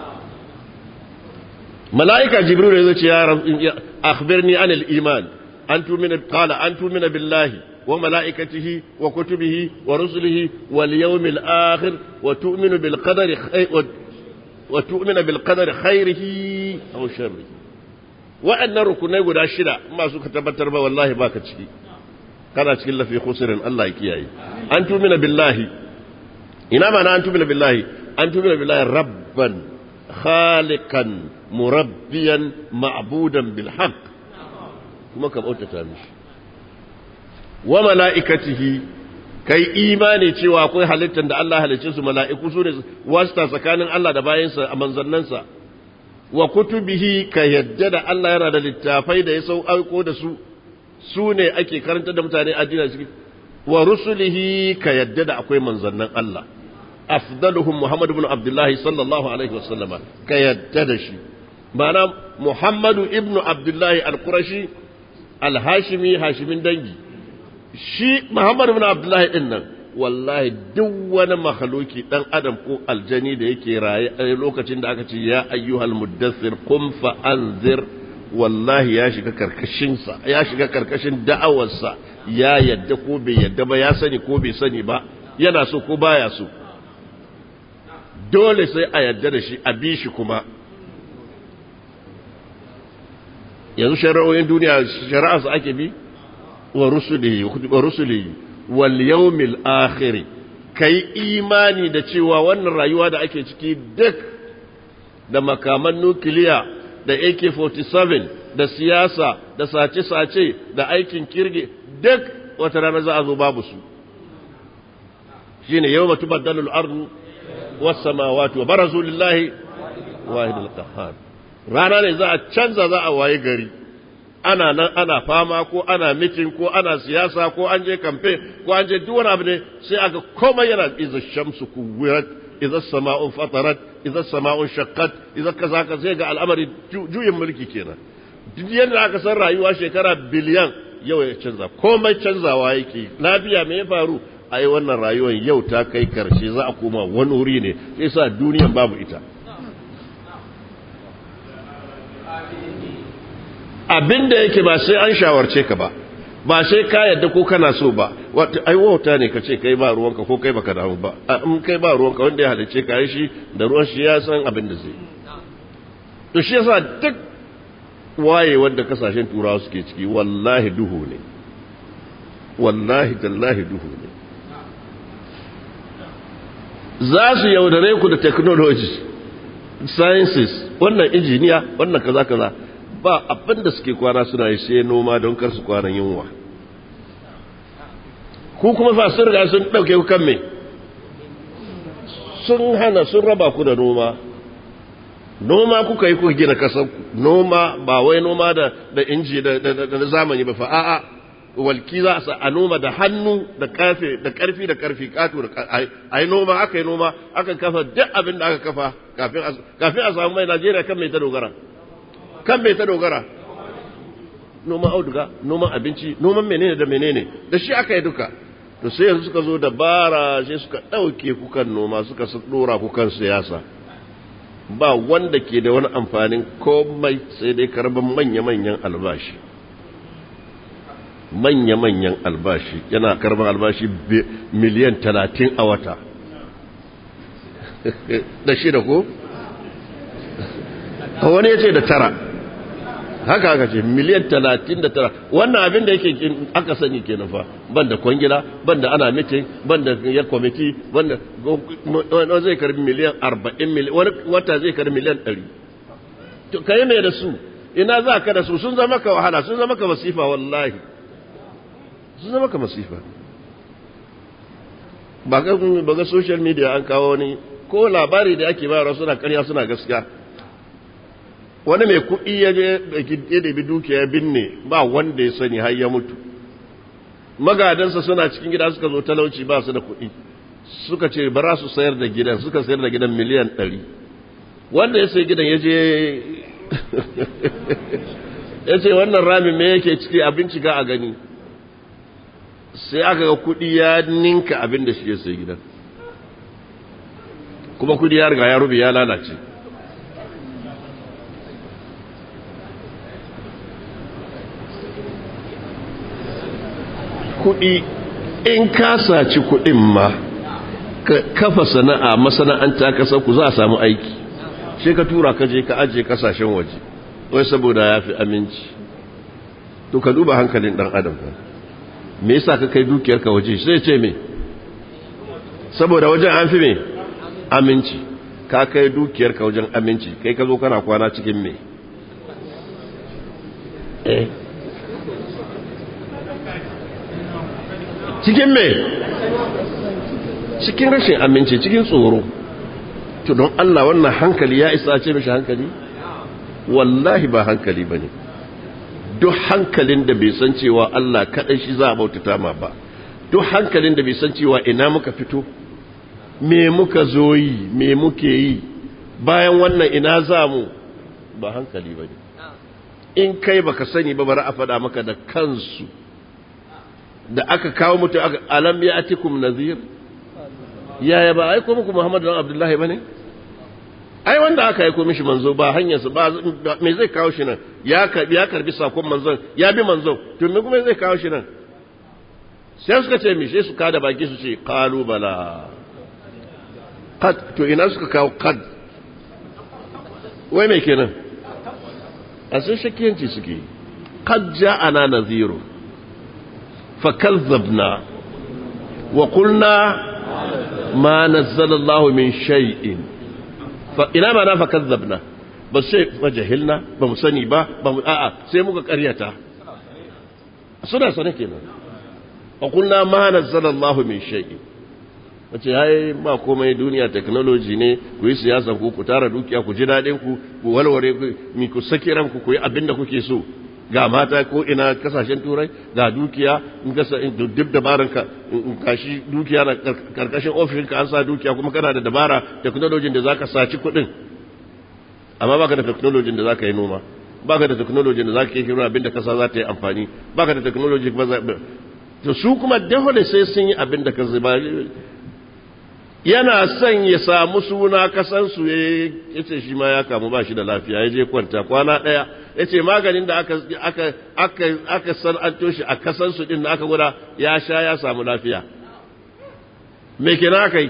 malaika jibril ya ce ya rabbi akhbirni anil iman an tu'mina qala an tu'mina billahi wa malaikatihi wa kutubihi wa rusulihi wal yawmil akhir wa tu'minu bil qadari wa tu'mina bil qadari khairihi aw sharrihi wa'annan rukunai guda shida masu ka tabbatar ba wallahi baka ciki kana cikin lafi khusrin Allah ya kiyaye an tumina billahi ina ma na an tumina billahi an tumina billahi rabban khaliqan murabbiyan ma'budan bil haqq kuma ka bautata mishi wa malaikatihi kai imani cewa akwai halittar da Allah halicce su mala'iku su ne wasta tsakanin Allah da bayansa a manzannansa wa kutubihi ka yadda da Allah yana da littafai da ya sau aiko da su su ne ake karanta da mutane addini ciki wa rusulihi ka yadda da akwai manzannin Allah afdaluhum Muhammad ibn Abdullah sallallahu alaihi wasallama ka yadda da shi ma'ana Muhammadu ibn Abdullah al-Qurashi al-Hashimi hashimin dangi shi Muhammad ibn Abdullah din nan wallahi duk wani makhluki dan adam ko aljani da yake raye a lokacin da aka ce ya ayyuhal muddathir qum fa anzir wallahi ya shiga karkashinsa ya shiga karkashin da'awarsa ya yadda ko bai yadda ba ya sani ko bai sani ba yana so ko baya so dole sai a yadda da shi a bi shi kuma yanzu shari'o'in duniya shari'arsa ake bi wa rusulihi wa rusulihi wal yawmil akhir kai imani da cewa wannan rayuwa da ake ciki duk da makaman nukiliya da A K forty-seven da siyasa da sace-sace da aikin kirge duk wata rana za a zo babu su shine yawma tubaddalu al-ardu was-samawati wa barazu lillahi wahidul qahhar rana ne za a canza za a waye gari ana nan ana fama ko ana mitin ko ana siyasa ko an je campaign ko an je duk wani abu ne sai aka komai yana iza shamsu kuwirat iza sama'un fatarat iza sama'un shaqqat iza kaza ka sai ga al'amari juyin mulki kenan duk yanda aka san rayuwa shekara biliyan yau ya canza komai canzawa yake lafiya me ya faru ai wannan rayuwar yau ta kai karshe za a koma wani wuri ne sai sa duniyan babu ita abinda yake ba sai an shawarce ka ba ba sai ka yadda ko kana so ba wato ai wauta ne kace kai ba ruwanka ko kai baka damu ba in kai ba ruwanka wanda ya halice ka yi shi da ruwan shi ya san abin da zai to shi yasa duk waye wanda kasashen turawa suke ciki wallahi duhu ne wallahi tallahi duhu ne za su yaudare ku da technology sciences wannan injiniya wannan kaza kaza ba abin da suke kwana suna yi sai noma don kar su kwanan yunwa ku kuma fa sun riga sun dauke ku kan me sun hana sun raba ku da noma noma kuka yi kuka gina kasar noma ba wai noma da da inji da da zamani ba fa a'a walki za a noma da hannu da karfe da karfi da karfi katu da ai noma aka yi noma aka kafa duk abin da aka kafa kafin kafin a samu mai Najeriya kan mai ta dogara kan mai ta dogara noman auduga noman abinci noman menene da menene da shi aka yi duka to sai yanzu suka zo dabara sai suka dauke kukan noma suka dora kukan siyasa ba wanda ke da wani amfanin komai sai dai karban manya-manyan albashi manya-manyan albashi yana karban albashi miliyan talatin a wata da shi da ko? wani ya ce da tara haka haka ce miliyan talatin da tara wannan abin da yake aka sani ke nufa ban da kwangila ban da ana mitin ban da ya kwamiti ban da wani zai karbi miliyan arba'in wani wata zai karbi miliyan ɗari to ka yi mai da su ina za ka da su sun zama ka wahala sun zama ka masifa wallahi sun zama ka masifa ba ga social media an kawo wani ko labari da ake bayarwa suna karya suna gaskiya wani mai kuɗi ya je da bi dukiya ya binne ba wanda ya sani har ya mutu magadansa suna cikin gida suka zo talauci ba su da kuɗi suka ce bara su sayar da gidan suka sayar da gidan miliyan ɗari wanda ya sai gidan ya je ya ce wannan ramin me yake ciki abinci ga a gani sai aka ga kuɗi ya ninka abin da shi ya sai gidan kuma kuɗi ya riga ya rubi ya lalace kuɗi in ka saci kuɗin ma ka kafa sana'a masana'anta ka ku za a samu aiki sai ka tura ka je ka ajiye kasashen waje wai saboda ya fi aminci to ka duba hankalin ɗan adam ka me yasa ka kai dukiyarka waje sai ce me saboda wajen an fi me aminci ka kai dukiyarka wajen aminci kai ka zo kana kwana cikin me eh cikin me cikin rashin aminci cikin tsoro to don Allah wannan hankali ya isa ce mishi hankali wallahi ba hankali bane duk hankalin da bai san cewa Allah kadai shi za a bautata ma ba duk hankalin da bai san cewa ina muka fito me muka zo yi me muke yi bayan wannan ina za mu ba hankali bane in kai baka sani ba bari a faɗa maka da kansu da aka kawo mutu aka alam ya atikum nazir yaya ba aiko muku Muhammadu dan Abdullahi bane ai wanda aka aiko mishi manzo ba hanyarsa ba me zai kawo shi nan ya karbi ya karbi sakon manzon ya bi manzon to me kuma zai kawo shi nan sai suka ce mishi su kada baki su ce qalu bala qad to ina suka kawo qad wai me kenan a sai shakiyanci suke qad ja'ana nadhiru فكذبنا وقلنا ما نزل الله من شيء فإنا ما نفع كذبنا بس شيء فجهلنا بمسني با بم... آآ آآ سيموك قريتا سنة سنة كنا وقلنا ما نزل الله من شيء wace hai ba komai duniya technology ne ku yi siyasa ku ku tara dukiya ku ji dadin ku ku walware ku mi ku saki ranku ku yi abinda kuke so ga mata ko ina kasashen turai ga dukiya in kasa duk dabaran ka kashi dukiya na karkashin ofishin ka an sa dukiya kuma kana da dabara technology da zaka saci kudin amma baka da technology da zaka yi noma baka da technology da zaka yi kira abinda kasa za ta yi amfani baka da technology ba to su kuma dole sai sun yi abinda ka zuba yana son ya samu suna kasansu ya ce shi ma ya kamu ba shi da lafiya ya je kwanta kwana ɗaya ya ce maganin da aka aka aka aka san an toshi a kasansu din da aka guda ya sha ya samu lafiya me kenan aka yi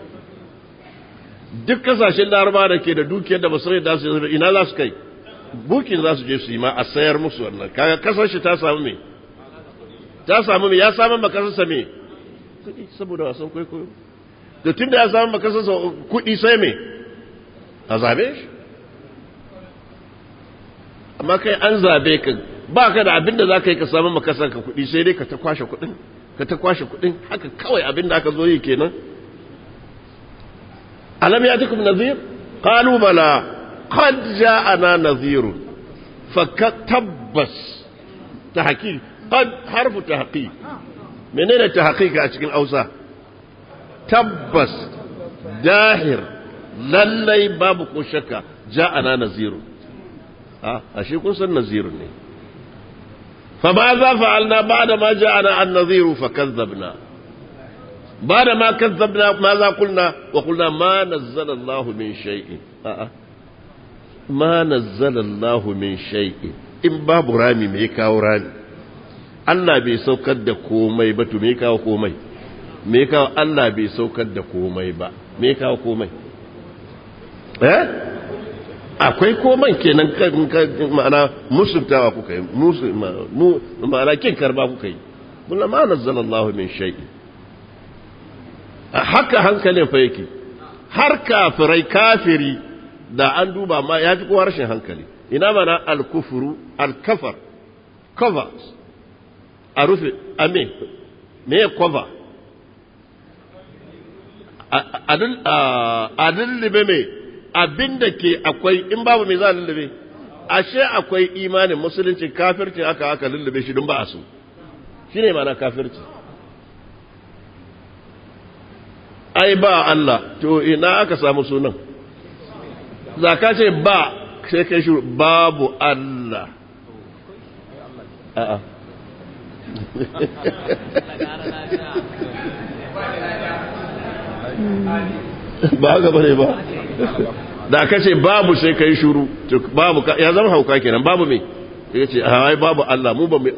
duk kasashen laraba da ke da dukiyar da basu da su ina za su kai bukin za su je su yi ma a sayar musu wannan kaga kasar shi ta samu me ta samu me ya samu makasarsa me kuɗi saboda wasan kwaikwayo da tun da ya samu makasarsa kuɗi sai me a zabe shi amma kai an zabe ka ba ka da abin da za ka yi ka samu makasar ka kuɗi sai dai ka ta kwashe kuɗin ka ta kwashe kuɗin haka kawai abin da aka zo yi kenan alam yatikum nadhir qalu bala qad ja'ana nadhir fakatabas tahqiq qad harfu tahqiq menene tahqiq a cikin Hausa tabbas dahir lallai babu ko shakka ja'ana nadhir a ashe kun san nadhir ne fa ba za fa'alna ba'da ma ja'ana an-nadhir fakazzabna بعد ما كذبنا ماذا قلنا وقلنا ما نزل الله من شيء آه. ما نزل الله من شيء إن باب رامي ميكاو رامي الله بي سوكر da komai ba to me kawo komai me kawo Allah bai saukar da komai ba me kawo komai eh akwai komai kenan ma'ana musuntawa kuka yi musu ma'ana kin karba kuka yi kullu ma nazzala Allah min shay'in haka hankalin fa yake har kafirai kafiri da an duba ma ya fi kowa rashin hankali ina mana al-kufru al-kafar cover a rufe ame me ya cover a lullube mai abinda ke akwai in babu mai za a lullube ashe akwai imanin musulunci kafirci aka aka lullube shi don ba a so shi ne mana kafirci ai ba Allah to ina aka samu sunan zaka ce ba sai kai shi babu Allah a'a ba ga bane ba da ka ce babu sai kai shuru to babu ya zama hauka kenan babu me yace ai babu Allah mu ba mu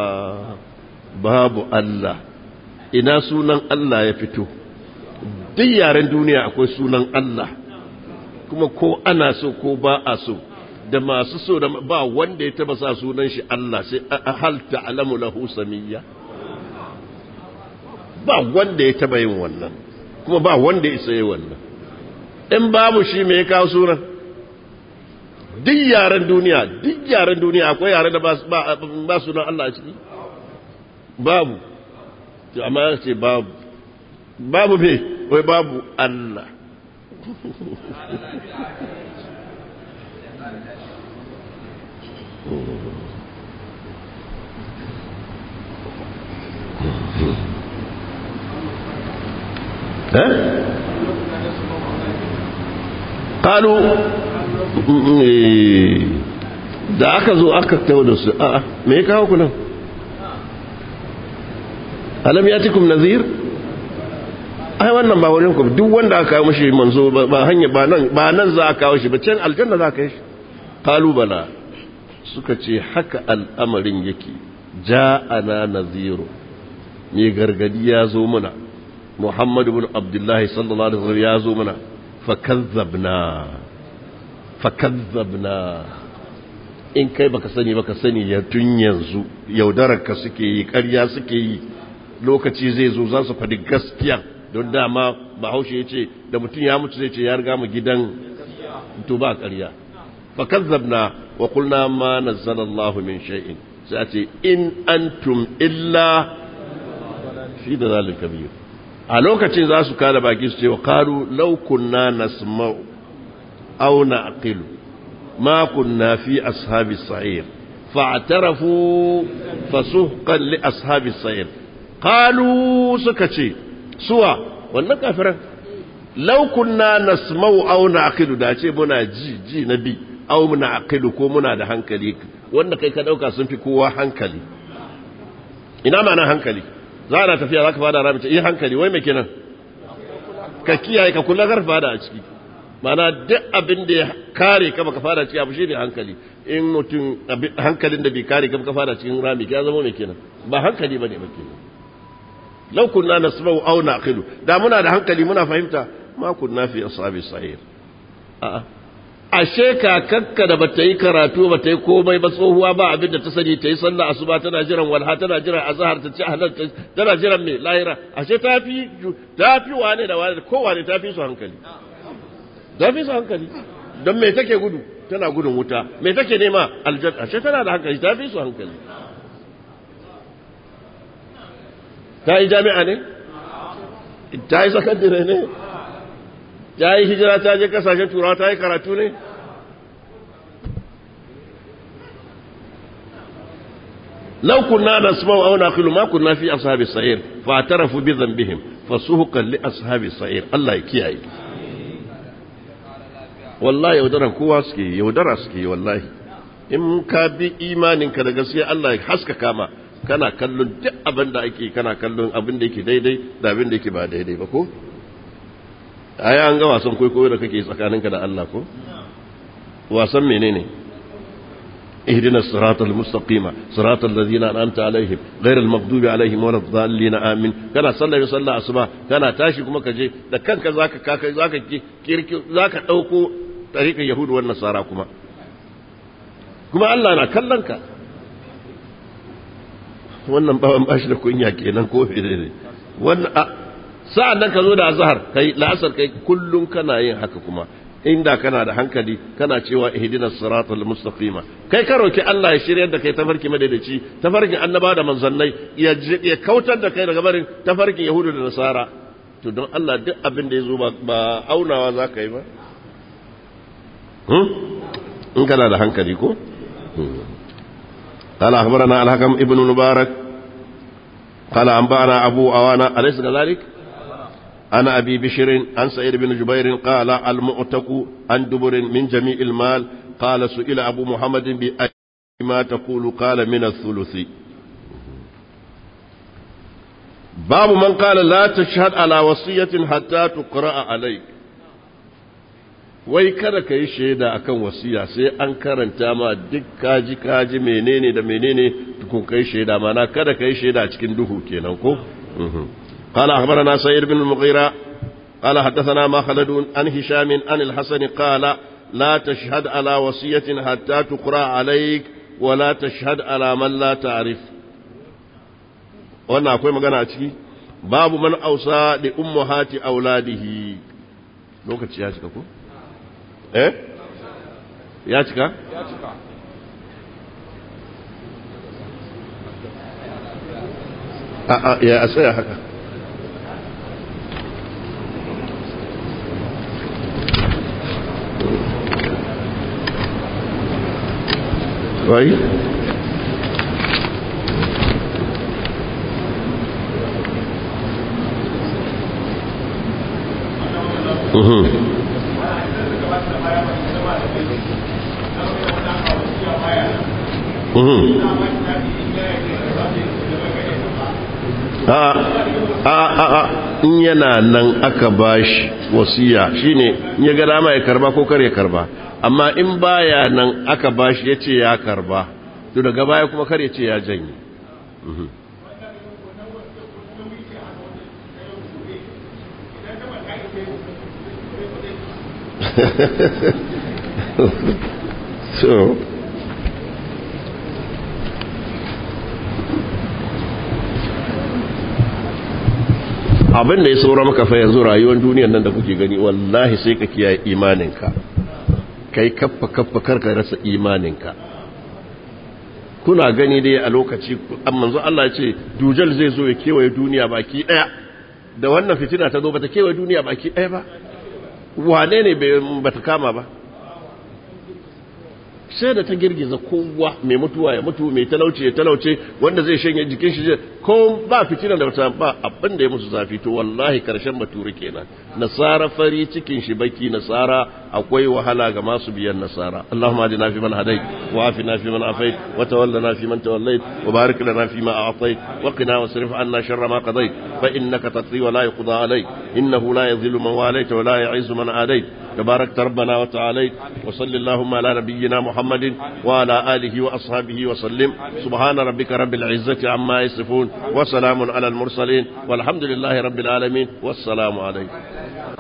babu Allah ina sunan Allah ya fito duk yaren duniya akwai sunan Allah kuma ko ana so ko ba a so da masu so da ba wanda ya taba sa sunan shi Allah sai hal ta'lamu lahu samiyya ba wanda ya taba yin wannan kuma ba wanda ya isa yi wannan in babu shi me ya kawo sunan duk yaren duniya duk yaren duniya akwai yaren da ba ba sunan Allah a ciki babu to amma ce babu babu me wai babu Allah قالوا da aka zo aka tawo da su a'a me ya kawo ku nan alam yatikum nazir ai wannan ba wurin ku duk wanda aka kawo mishi manzo ba hanya ba nan ba nan za a kawo shi ba can aljanna za ka yi shi qalu bala suka ce haka al'amarin yake ja'ana naziru ne gargadi ya zo mana Muhammad ibn Abdullah sallallahu alaihi wasallam ya zo mana fakazzabna fakazzabna in kai baka sani baka sani ya tun yanzu yaudararka suke yi ƙarya suke yi lokaci zai zo za su faɗi gaskiya don dama bahaushe ya ce da mutum ya mutu zai ce ya riga mu gidan to ba ƙarya fakazzabna wa qulna ma nazzala Allah min shay'in sai a ce in antum illa fi dalalin kabir a lokacin za su kada baki su ce wa qalu law kunna nasma'u aw na'qilu ma kunna fi ashabi as-sa'ir fa'tarafu fasuhqan li ashabi as-sa'ir qalu suka ce suwa wannan kafiran law kunna nasma'u aw na'qilu da ce muna ji ji na bi aw muna aqilu ko muna da hankali wanda kai ka dauka sun fi kowa hankali ina ma nan hankali za na tafiya zaka fada rami ce eh hankali wai me kenan ka kiyaye ka kula garfa da a ciki mana duk abin da ya kare ka baka fada ciki abu shine hankali in mutum hankalin da bai kare ka baka fada cikin rami ka zama me kenan ba hankali bane ba kenan law kunna nasma'u aw naqilu da muna da hankali muna fahimta ma kunna fi ashabi sa'ir a'a ashe kakakka da bata yi karatu bata yi komai ba tsohuwa ba abin da ta sani ta yi sallah asuba tana jiran walha tana jiran azhar ta ci halal tana jiran me lahira ashe tafi tafi wane da wane kowane tafi su hankali tafi su hankali don me take gudu tana gudun wuta me take nema aljanna ashe tana da hankali tafi su hankali ta yi jami'a ne ta yi sakandire ne ta yi hijira ta je kasashen turawa ta yi karatu ne law kunna nasma'u aw naqilu ma kunna fi ashabi sa'ir fa atarafu bi dhanbihim fasuhqan li ashabi sa'ir Allah ya kiyaye wallahi yaudara kowa suke yaudara suke wallahi in ka bi imaninka da gaskiya Allah ya haskaka ma kana kallon duk abin da ake kana kallon abin da yake daidai da abin da yake ba daidai ba ko ai an ga wasan kwaikwayo da kake tsakaninka da Allah ko wasan menene ihdinas siratal mustaqima siratal ladzina an'amta alaihim ghairil maghdubi alaihim waladdallin amin kana sallar sallah asuba kana tashi kuma kaje da kanka zaka kaka zaka kirki zaka dauko tariqan yahudu wan nasara kuma kuma Allah na kallon ka wannan bawan bashi da kunya kenan ko ne wannan sa'an nan ka zo da azhar kai la'asar kai kullun kana yin haka kuma inda kana da hankali kana cewa ihdinas siratal mustaqima kai ka roki Allah ya shiryar da kai tafarki madadaci tafarkin annaba da manzannai ya ya kautar da kai daga barin tafarkin yahudu da nasara to don Allah duk abin da yazo ba, ba aunawa zaka yi ba hmm in kana da hankali ko قال أخبرنا الحكم ابن المبارك قال أنبأنا أبو أوانا أليس كذلك أنا أبي بشر عن سعيد بن جبير قال المؤتق عن دبر من جميع المال قال سئل أبو محمد بأي ما تقول قال من الثلث باب من قال لا تشهد على وصية حتى تقرأ عليك wai kada ka yi shaida akan wasiya sai an karanta ma duk kaji kaji menene da menene tukun kai shaida mana kada ka yi shaida cikin duhu kenan ko qala akhbarana sayyid bin al-mughira qala hadathana ma khaladun an hisham an al-hasan qala la tashhad ala wasiyatin hatta tuqra alayk wa la tashhad ala man la ta'rif wannan akwai magana a ciki babu man ausa li ummahati auladihi lokaci ya cika ko eh ya cika ya cika a a ya tsaya haka wai mhm in yana nan aka bashi wasiya shine in ya ga dama ya karba ko kar ya karba amma in baya nan aka bashi yace ya karba to daga baya kuma kar ya ce ya janye so abin da ya saura maka fa yanzu rayuwar duniyar nan da kuke gani wallahi sai ka kiyaye imaninka kai kaffa kaffa karka rasa imaninka kuna gani dai a lokaci manzo Allah ya ce dujal zai zo ya kewaye duniya baki daya da wannan fitina ta zo bata kewaye duniya baki daya ba wane ne bata kama ba sai da ta girgiza kowa mai mutuwa ya mutu mai talauce ya talauce wanda zai shanye jikin shi ko ba fitina da wata ba abin da ya musu zafi to wallahi karshen baturi kenan nasara fari cikin shi baki nasara akwai wahala ga masu biyan nasara Allahumma adina fi man hadait wa afina fi man afait wa tawallana fi man tawallait wa barik lana fi ma a'tait wa qina wasrif anna sharra ma qadait fa innaka taqdi wa la yuqda alayk innahu la yadhillu man walayta wa la yu'izzu man adait تبارك ربنا وتعالى وصلى اللهم على نبينا محمد وعلى آله وأصحابه وسلم سبحان ربك رب العزة عما يصفون وسلام على المرسلين والحمد لله رب العالمين والسلام عليكم